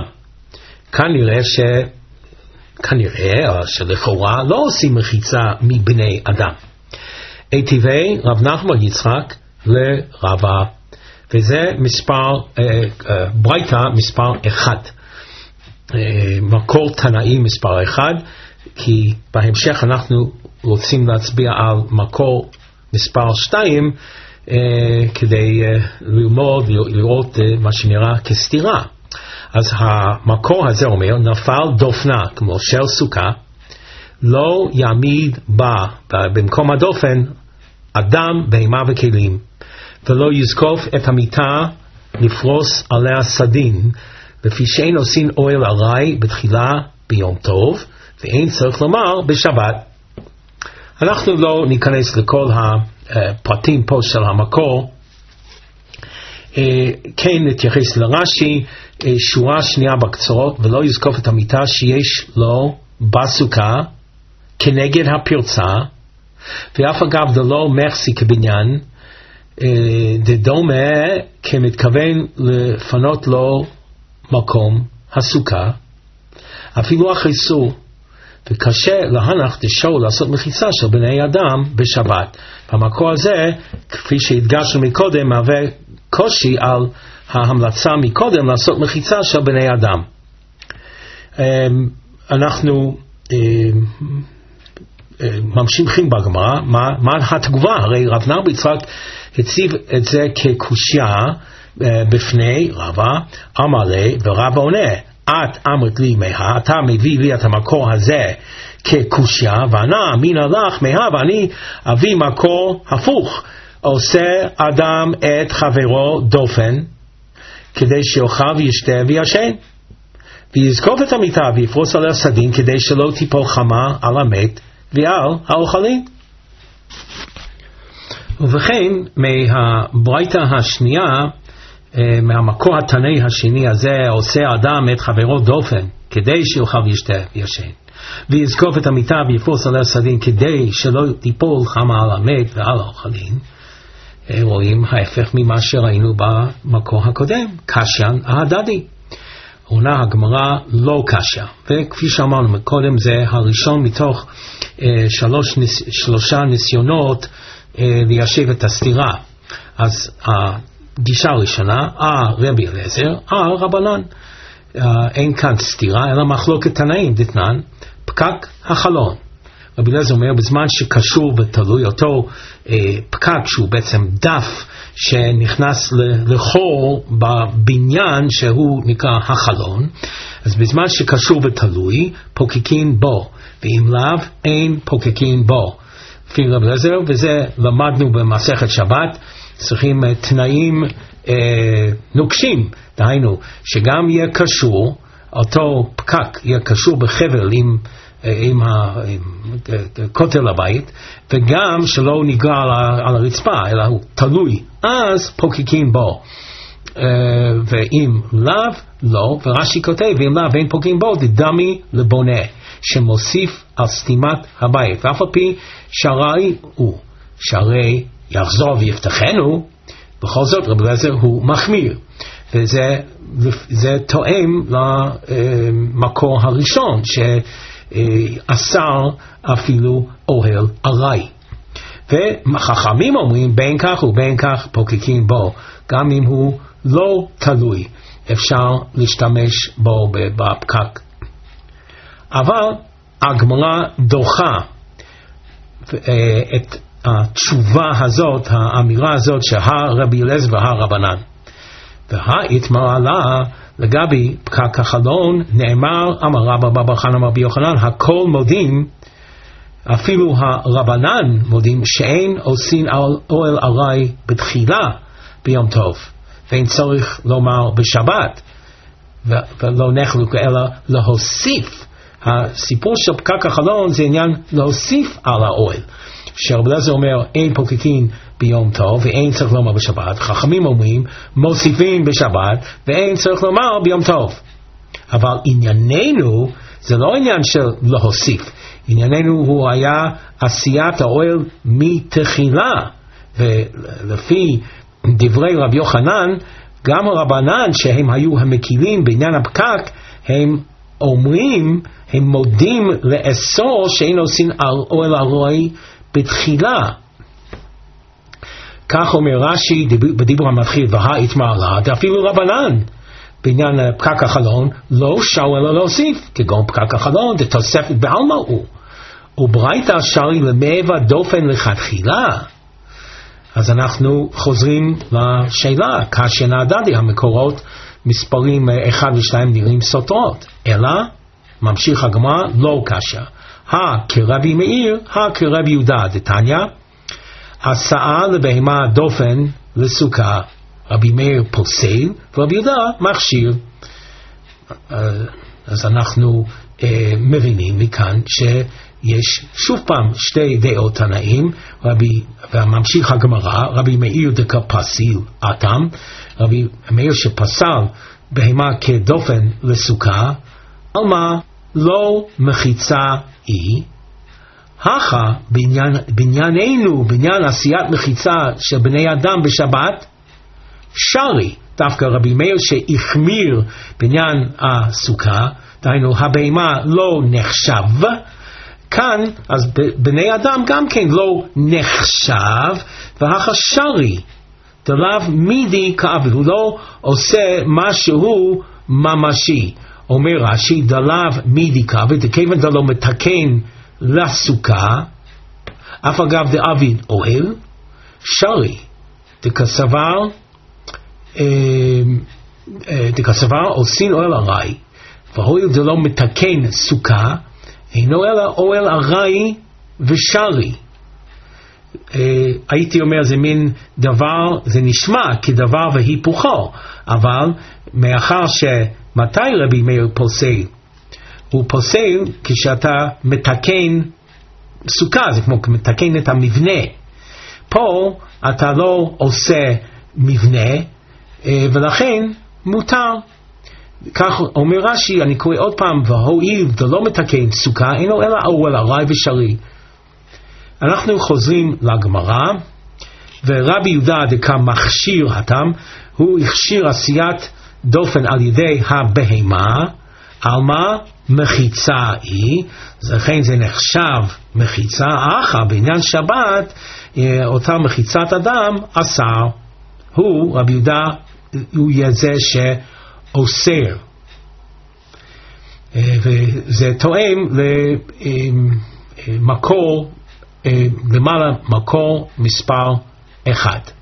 כנראה שלכאורה לא עושים מחיצה מבני אדם. ATV רב נחמן יצחק לרבה, וזה מספר ברייתא מספר 1, מקור תנאי מספר 1, כי בהמשך אנחנו רוצים להצביע על מקור מספר 2 כדי ללמוד, לראות מה שנראה כסתירה. אז המקור הזה אומר, נפל דופנה כמו של סוכה, לא יעמיד בה במקום הדופן אדם, בהמה וכלים, ולא יזקוף את המיטה לפרוס עליה סדין, לפי שאין עושים אוהל ארעי בתחילה ביום טוב, ואין צריך לומר בשבת. אנחנו לא ניכנס לכל הפרטים פה של המקור. כן נתייחס לרש"י, שורה שנייה בקצרות, ולא יזקוף את המיטה שיש לו בסוכה כנגד הפרצה, ואף אגב דלא מחסי כבניין, דדומה כמתכוון לפנות לו מקום הסוכה, אפילו החיסור, וקשה להנח דשו לעשות מחיצה של בני אדם בשבת. במקור הזה, כפי שהדגשנו מקודם, מהווה קושי על ההמלצה מקודם לעשות מחיצה של בני אדם. אנחנו ממשיכים בגמרא, מה התגובה? הרי רב נחמן יצחק הציב את זה כקושיה בפני רבא, אמר לי, ורבא עונה, את אמרת לי מה, אתה מביא לי את המקור הזה כקושיה, ואנה אמינא לך מה, ואני אביא מקור הפוך, עושה אדם את חברו דופן, כדי שיאכל וישתה וישן, ויזקוף את המיטה ויפרוס עליה סדין, כדי שלא תיפול חמה על המת ועל האוכלים. ובכן, מהברייתא השנייה, מהמקור התנאי השני הזה, עושה אדם את חברו דופן, כדי שיאכל וישתה וישן, ויזקוף את המיטה ויפרוס עליה סדין, כדי שלא תיפול חמה על המת ועל האוכלים. רואים ההפך ממה שראינו במקור הקודם, קשיין ההדדי. עונה הגמרא לא קשיא, וכפי שאמרנו מקודם, זה הראשון מתוך 3 ניסיונות ליישב את הסתירה. אז הגישה הראשונה, רבי אליעזר, רבנן, אין כאן סתירה אלא מחלוקת תנאים, דתנן פקק החלון. רבי אליעזר אומר, בזמן שקשור ותלוי אותו פקק, שהוא בעצם דף שנכנס לחור בבניין שהוא נקרא החלון, אז בזמן שקשור ותלוי פוקקים בו, ואם לאו אין פוקקים בו. לפי רבי אליעזר, וזה למדנו במסכת שבת, צריכים תנאים נוקשים, דהיינו שגם יהיה קשור, אותו פקק יהיה קשור בחבל עם כותל הבית, וגם שלא ניגע על הרצפה, אלא הוא תלוי, אז פוקקים בו. ואם לאו, לא, ורש"י כותב, ואם לאו אין פוקקים בו, דדמי לבונה, שמוסיף על סתימת הבית, ואף על פי שערי הוא, שערי יחזור ויפתחנו, בכל זאת רבי אליעזר הוא מחמיר, וזה תואם למקור הראשון שאסר אפילו אוהל ארעי. וחכמים אומרים בין כך ובין כך פוקקים בו, גם אם הוא לא תלוי אפשר להשתמש בו בפקק. אבל הגמרא דוחה את התשובה הזאת, האמירה הזאת שהרבי אליעזר והרבנן. והאיתמר עלה לגבי פקק החלון, נאמר אמר רבא בר חנא אמר רבי יוחנן, הכל מודים, אפילו הרבנן מודים שאין עושים על אוהל ארעי בתחילה ביום טוב, ואין צורך לומר בשבת, ולא נחלוק אלא להוסיף. הסיפור של פקק החלון זה עניין להוסיף על האוהל, שרבי אליעזר אומר אין פוקקים ביום טוב ואין צריך לומר בשבת, חכמים אומרים מוסיפים בשבת ואין צריך לומר ביום טוב. אבל ענייננו זה לא עניין של להוסיף, ענייננו הוא היה עשיית האוהל מתחילה, ולפי דברי רבי יוחנן גם הרבנן שהם היו המקילים בעניין הפקק, הם אומרים, הם מודים לאסור שאין עושים על אוהל ארעי בתחילה. כך אומר רש"י בדיבור המתחיל, והאיתמר עלה, אפילו רבנן בעניין פקק החלון לא שרו אלא להוסיף, כגון פקק החלון דתוספת בעלמא הוא, וברייתא שרי למעבר דופן לכתחילה. אז אנחנו חוזרים לשאלה, קשיא נעדדי, המקורות מספרים 1 ו2 נראים סותרות, אלא ממשיך הגמרא לא קשיא. כרבי מאיר, כרבי יהודה דתניא, הסעה לבהמה דופן לסוכה, רבי מאיר פוסל ורבי יהודה מכשיר. אז אנחנו מבינים מכאן שיש שוב פעם שתי דעות תנאים, וממשיך הגמרא, רבי מאיר דקפסיל אתם, רבי מאיר שפסל בהמה כדופן לסוכה, על מה לא מחיצה היא, הכה בענייננו, בעניין עשיית מחיצה של בני אדם בשבת, שרי, דווקא רבי מאיר שהחמיר בעניין הסוכה, דהיינו הבהמה לא נחשב, כאן אז בני אדם גם כן לא נחשב, והכה שרי, דלאו מידי כאבל, הוא לא עושה משהו ממשי. אומר רש"י דלאו מידי כאבל, דכיוון דלא מתקן לסוכה, אף אגב דאביד אוהל, שרי, דכסבר עושים אוהל ארעי, והואיל דלא מתקן סוכה, אינו אלא אוהל ארעי ושרי. הייתי אומר זה מין דבר, זה נשמע כדבר והיפוכו, אבל מאחר שמתי רבי מאיר פוסל? הוא פוסל כשאתה מתקן סוכה, זה כמו מתקן את המבנה. פה אתה לא עושה מבנה, ולכן מותר. כך אומר רש"י, אני קורא עוד פעם, והואיל דלא מתקן סוכה, אינו אלא אוהל ארעי ושרי. אנחנו חוזרים לגמרא, ורבי יהודה דקה מכשיר התם, הוא הכשיר עשיית דופן על ידי הבהמה, על מה? מחיצה היא, לכן זה נחשב מחיצה, אך בעניין שבת, אותה מחיצת אדם אסר. הוא, רבי יהודה, הוא יהיה זה שאוסר. וזה תואם למקור, למעלה מקור מספר 1.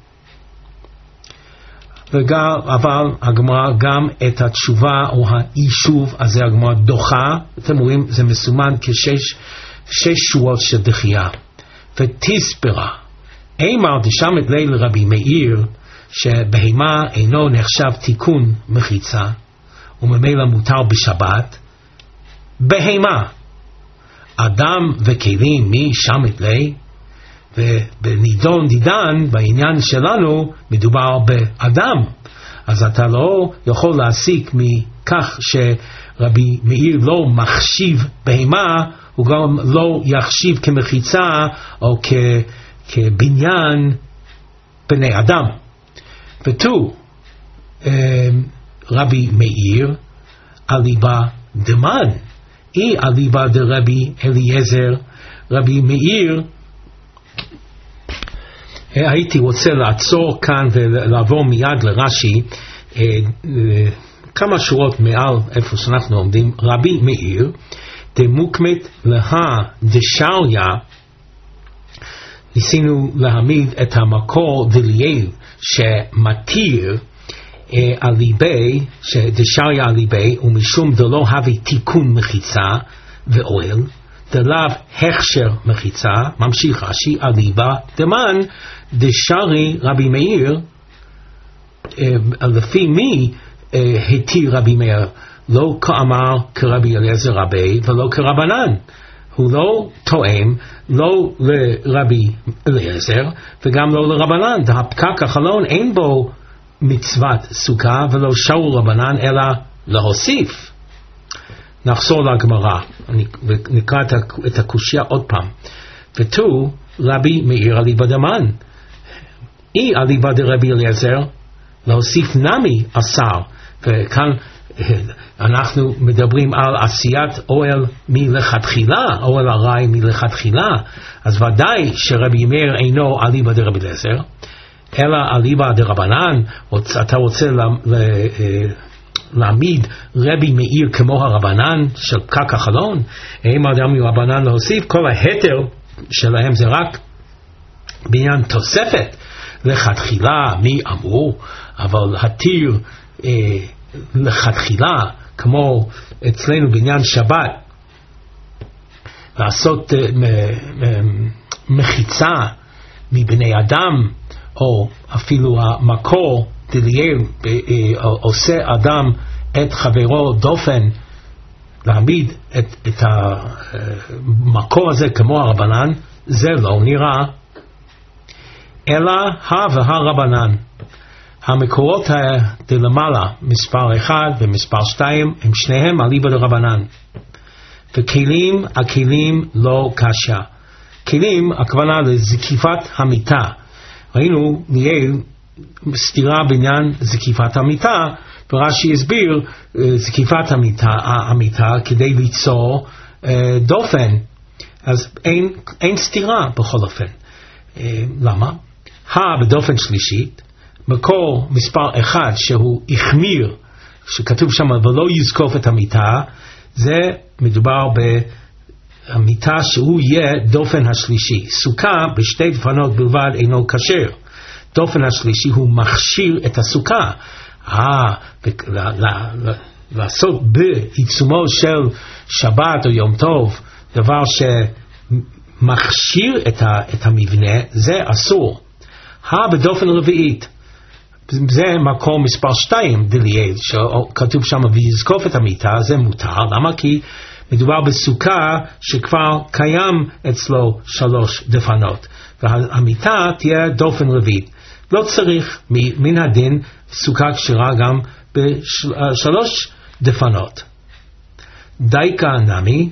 אבל הגמרא גם את התשובה או היישוב הזה הגמרא דוחה, אתם רואים זה מסומן כשש שורות של דחייה. ותספרה, אמר דשמת ליל רבי מאיר, שבהמה אינו נחשב תיקון מחיצה, וממילא מותר בשבת, בהמה, אדם וכלים מי שמת לי, ובנידון דידן בעניין שלנו מדובר באדם, אז אתה לא יכול להסיק מכך שרבי מאיר לא מחשיב בהמה, הוא גם לא יחשיב כמחיצה או כבניין בני אדם. ותו רבי מאיר אליבא דמן, אי אליבא דרבי אליעזר. רבי מאיר, הייתי רוצה לעצור כאן ולעבור מיד לרש"י, כמה שורות מעל איפה שאנחנו עומדים. רבי מאיר דמוקמת לה דשריה, ניסינו להעמיד את המקור דליאל שמתיר אליבי, שדשריה אליבי, ומשום דלא הביא תיקון מחיצה ואוהל, דלאו הכשר מחיצה, ממשיך רש"י, אליבא דמן דשרי רבי מאיר, לפי מי התיר רבי מאיר? לא כאמר כרבי אליעזר רבי ולא כרבנן. הוא לא תואם לא לרבי אליעזר וגם לא לרבנן. הפקק החלון אין בו מצוות סוכה ולא שאול רבנן אלא להוסיף. נחזור לגמרא ונקרא את הקושיה עוד פעם. ותו רבי מאיר אליבא דמן, אי אליבא דרבי אליעזר, להוסיף נמי אסר. וכאן אנחנו מדברים על עשיית אוהל מלכתחילה, אוהל ארעי מלכתחילה, אז ודאי שרבי מאיר אינו אליבא דרבי אליעזר אלא אליבא דרבנן. אתה רוצה להעמיד רבי מאיר כמו הרבנן של פקק החלון? אם אדם מרבנן להוסיף, כל ההתר שלהם זה רק בעניין תוספת. לכתחילה מי אמרו, אבל התיר לכתחילה כמו אצלנו בעניין שבת לעשות מחיצה מבני אדם, או אפילו המקור דליאל עושה אדם את חברו דופן, להעמיד את המקור הזה כמו הרבנן, זה לא נראה. אלא והרבנן, המקורות דלמעלה מספר 1 ומספר 2 הם שניהם אליבא דרבנן. וכלים, הכלים לא קשה. כלים הכוונה לזקיפת המיטה. ראינו ליאל סתירה בעניין זקיפת המיטה, ורש"י הסביר זקיפת המיטה כדי ליצור דופן. אז אין סתירה בכל אופן. למה? בדופן שלישית, מקור מספר 1 שהוא החמיר, שכתוב שם ולא יזקוף את המיטה, זה מדובר במיטה שהוא יהיה דופן השלישי. סוכה בשתי דפנות בלבד אינו כשר. דופן השלישי הוא מכשיר את הסוכה. לעשות בעיצומו של שבת או יום טוב דבר שמכשיר את המבנה, זה אסור. בדופן רביעית, זה מקור מספר 2 דליאל, שכתוב שם ויזקוף את המיטה, זה מותר. למה? כי מדובר בסוכה שכבר קיים אצלו 3 דפנות, והמיטה תהיה דופן רביעית. לא צריך מן הדין סוכה כשרה גם ב3 דפנות. דייקה נמי,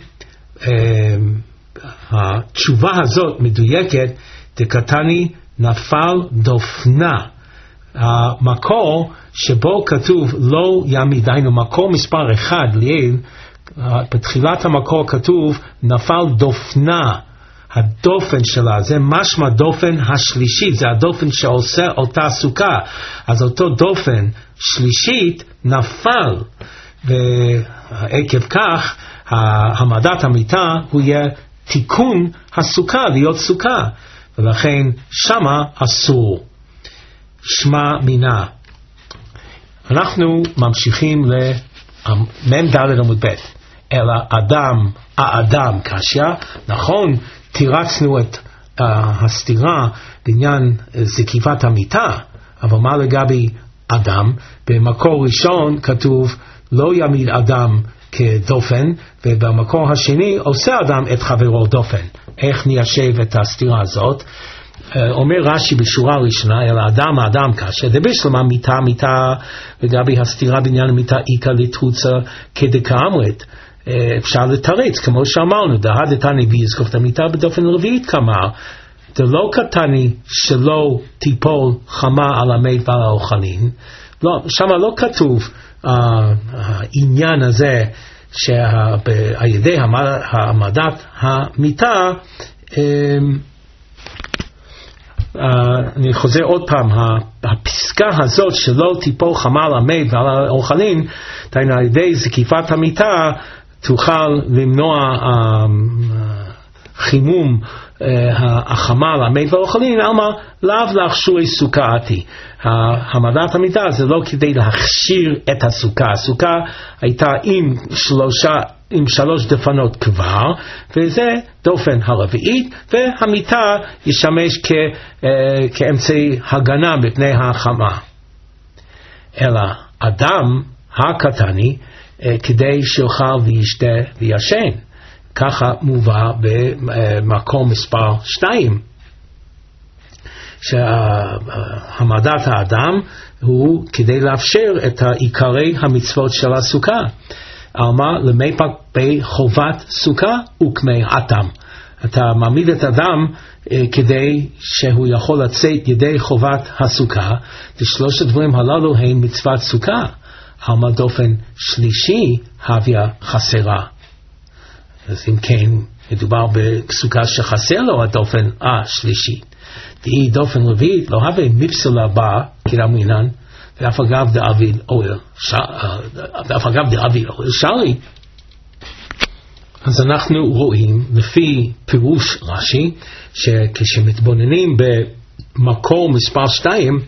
התשובה הזאת מדויקת, דקתני נפל דופנה. המקור שבו כתוב לא יעמיד, דהיינו מקור מספר 1 ליאל, בתחילת המקור כתוב נפל דופנה. הדופן שלה זה משמע דופן השלישית, זה הדופן שעושה אותה סוכה. אז אותו דופן שלישית נפל, ועקב כך העמדת המיטה הוא יהיה תיקון הסוכה להיות סוכה, ולכן שמה אסור. שמע מינה. אנחנו ממשיכים למ"ד עמוד ב'. אלא האדם קשיא. נכון, תירצנו את הסתירה בעניין זקיפת המיטה, אבל מה לגבי אדם? במקור ראשון כתוב לא יעמיד אדם כדופן, ובמקור השני עושה אדם את חברו דופן. איך ניישב את הסתירה הזאת? אומר רש"י בשורה ראשונה, אלא האדם קשיא, דבשלמה מיתה, לגבי הסתירה בעניין המיטה איקה לתרוצה כדקאמרת. אפשר לתרץ, כמו שאמרנו, דהדתני ויזקוף את המיטה בדופן רביעית כמר, דלא קטני שלא תיפול חמה על המת ועל האוכלים. לא, שם לא כתוב העניין הזה שעל ידי העמדת המיטה, אני חוזר עוד פעם, הפסקה הזאת שלא תיפול חמה על המת ועל האוכלים, על ידי זקיפת המיטה תוכל למנוע חימום החמה על המת והאוכלים, אלמה לאו להכשירי סוכה עתי. העמדת המיטה זה לא כדי להכשיר את הסוכה. הסוכה הייתה עם 3 דפנות כבר, וזה דופן הרביעית, והמיטה ישמש כאמצעי הגנה מפני החמה. אלא אדם הקטני כדי שיאכל וישתה וישן. ככה מובא במקום מספר 2, שהעמדת האדם הוא כדי לאפשר את עיקרי המצוות של הסוכה. אלמה למפק בחובת סוכה וכמי אדם. אתה מעמיד את אדם כדי שהוא יכול לצאת ידי חובת הסוכה, ושלושת הדברים הללו הם מצוות סוכה. אלמה דופן שלישי הביא חסרה. אז אם כן, מדובר בסוכה שחסר לו הדופן השלישי. דהי דופן רביעית לא הווה מפסלה בה כרמינן, ואף אגב דאביד אוהל שרי. אז אנחנו רואים לפי פירוש רש"י, שכשמתבוננים במקור מספר 2,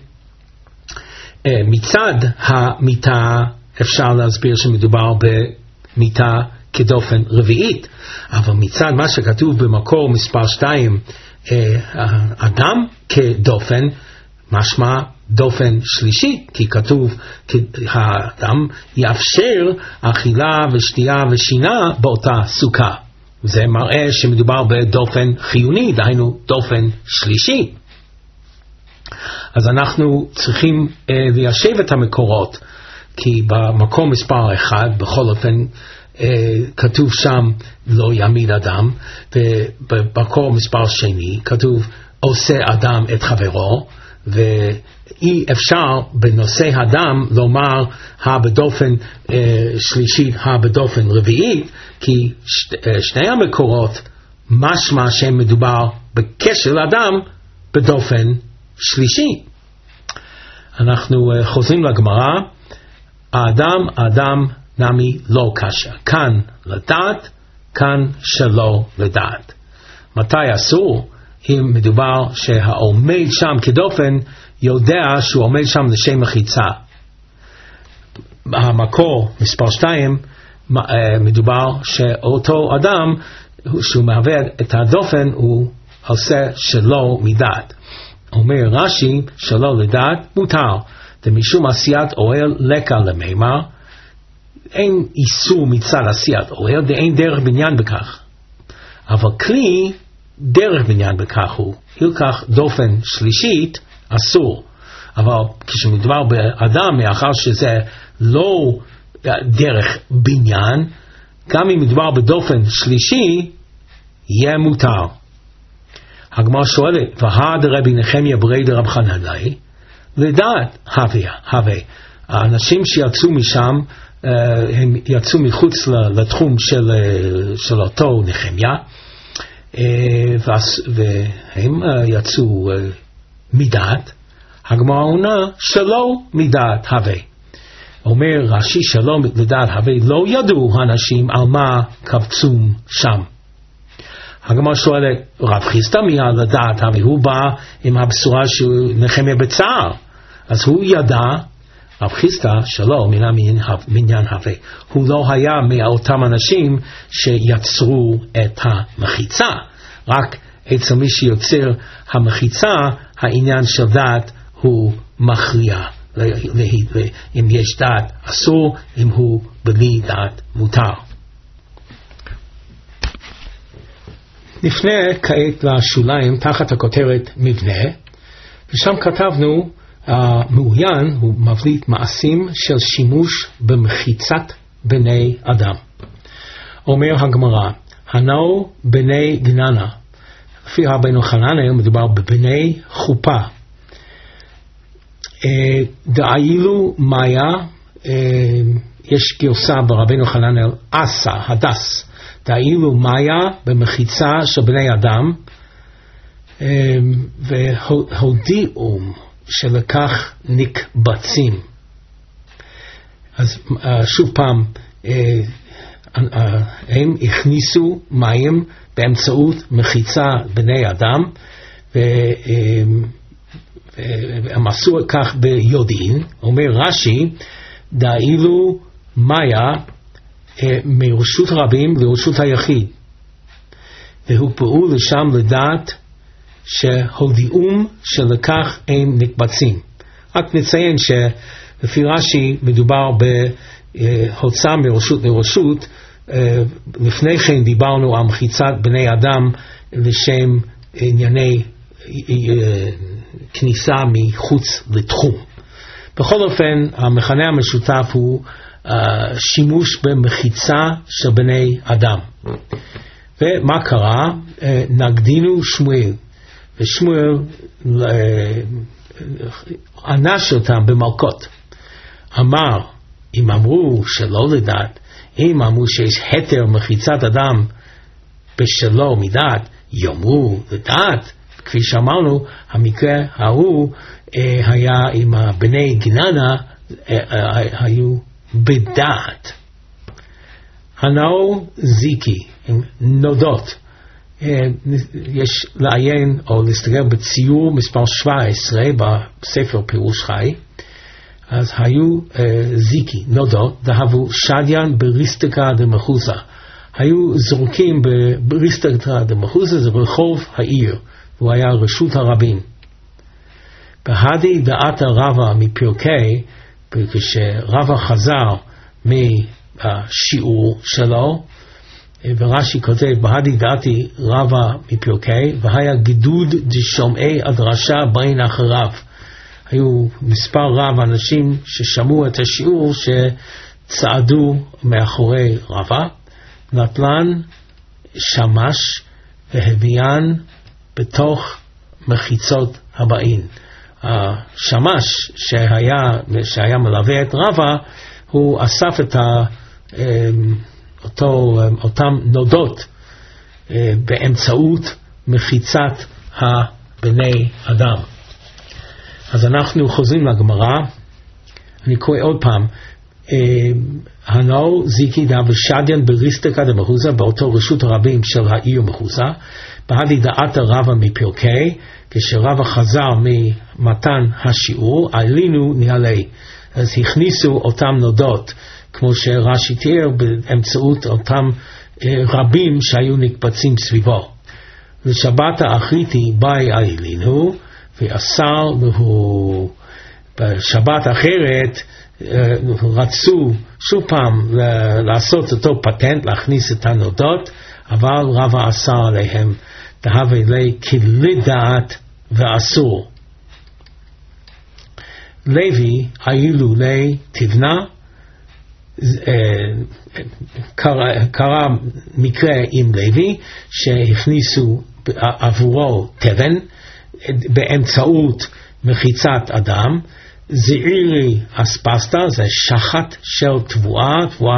מצד המיטה אפשר להסביר שמדובר במיטה כדופן רביעית, אבל מצד מה שכתוב במקור מספר 2, אדם כדופן, משמע דופן שלישי, כי כתוב האדם יאפשר אכילה ושתייה ושינה באותה סוכה. זה מראה שמדובר בדופן חיוני, דהיינו דופן שלישי. אז אנחנו צריכים ליישב את המקורות, כי במקום מספר 1 בכל אופן כתוב שם לא יעמיד אדם, ובמקור מספר 2 כתוב עושה אדם את חברו, ואי אפשר בנושא הדם לומר בדופן שלישית בדופן רביעית, כי שני המקורות משמע שמדובר בקשר לאדם בדופן שלישי. אנחנו חוזרים לגמרא, האדם נמי לא קשה, כאן לדעת, כאן שלא לדעת. מתי אסור? אם מדובר שהעומד שם כדופן יודע שהוא עומד שם לשם מחיצה. המקור מספר 2 מדובר שאותו אדם שהוא מהווה את הדופן הוא עושה שלא מדעת. אומר רש"י שלא לדעת מותר, ומשום עשיית אוהל לקה למימר, אין איסור מצד עשיית אוהל ואין דרך בניין בכך, אבל כלי דרך בניין בכך הוא, ילקח דופן שלישית אסור. אבל כשמדובר באדם, מאחר שזה לא דרך בניין, גם אם מדובר בדופן שלישי יהיה מותר. הגמרא שואלת, והד רבי נחמיה ברי דרב חננאי, לדעת הווה. האנשים שיצאו משם, הם יצאו מחוץ לתחום של אותו נחמיה, והם יצאו מדעת. הגמרא עונה שלא מדעת הווה. אומר רש"י שלא לדעת הווה, לא ידעו האנשים על מה קבצום שם. הגמרא שואלת, רב חיסדא מי לדעת הווה? הוא בא עם הבשורה שנחמיה בצער, אז הוא ידע. רב חיסדא שלא מן המניין הווה, הוא לא היה מאותם אנשים שיצרו את המחיצה, רק אצל מי שיוצר המחיצה העניין של דעת הוא מכריע, אם יש דעת אסור, אם הוא בלי דעת מותר. נפנה כעת לשוליים תחת הכותרת מבנה, ושם כתבנו המעוין הוא מבליט מעשים של שימוש במחיצת בני אדם. אומר הגמרא, הנו בני גננה, לפי רבנו חננאל מדובר בבני חופה. דאילו מאיה, יש גרסה ברבנו חננאל עשה, הדס, דאילו מאיה במחיצה של בני אדם, והודיעו שלקח נקבצים. אז שוב פעם, הם הכניסו מים באמצעות מחיצה בני אדם, והם עשו כך ביודעין. אומר רש"י, דאילו מאיה מרשות רבים לרשות היחיד, והוקפאו לשם לדעת שהודיעום שלקח הם נקבצים. רק נציין שלפי רש"י מדובר בהוצאה מרשות לרשות. לפני כן דיברנו על מחיצת בני אדם לשם ענייני כניסה מחוץ לתחום. בכל אופן, המכנה המשותף הוא שימוש במחיצה של בני אדם. ומה קרה? נגדינו שמואל, ושמואל ענש אותם במלכות. אמר, אם אמרו שלא לדעת, אם אמרו שיש היתר מחיצת אדם בשלו מדעת, יאמרו לדעת. כפי שאמרנו, המקרה ההוא היה עם בני גננה, היו בדעת. הנאו זיקי, עם נודות. יש לעיין או להסתכל בציור מספר 17 בספר פירוש חי. אז היו זיקי, נודות, דהבו שדיין בריסטיקה דמחוזה. היו זורקים בריסטיקה דמחוזה, זה רחוב העיר, הוא היה רשות הרבים. בהדי דעת רבא מפרקי, כשרבא חזר מהשיעור שלו, ורש"י כותב, בהדי דעתי רבא מפרקי, והיה גידוד דשומעי הדרשה בין אחריו. היו מספר רב אנשים ששמעו את השיעור שצעדו מאחורי רבא, נטלן שמש והביאן בתוך מחיצות הבאים. השמש שהיה מלווה את רבא, הוא אסף את אותם נודות באמצעות מחיצת הבני אדם. אז אנחנו חוזרים לגמרא. אני קורא עוד פעם. הנאו זיקי דה ושדיין בריסטיקה דמחוזה, באותו רשות הרבים של העיר מחוזה. בהדי דעת רבא מפרקי, כשרבא חזר ממתן השיעור, עלינו נעלי. אז הכניסו אותם נודות, כמו שרש"י תיאר, באמצעות אותם רבים שהיו נקבצים סביבו. לשבת האחריתי באי עלינו, ואסר לו בשבת אחרת, רצו שוב פעם לעשות אותו פטנט, להכניס את הנודות, אבל רבא אסר עליהם, דהווה לי כלדעת ואסור. לוי אילו לי תבנה, קרה מקרה עם לוי שהכניסו עבורו תבן באמצעות מחיצת אדם. זעירי אספסטה, זה שחת של תבואה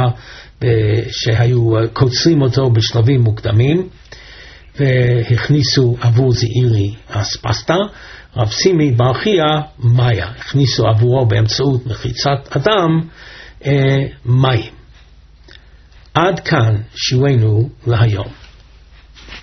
שהיו קוצרים אותו בשלבים מוקדמים, והכניסו עבור זעירי אספסטה. רב סימי ברכיה מאיה, הכניסו עבורו באמצעות מחיצת אדם מים. עד כאן שיעורנו להיום.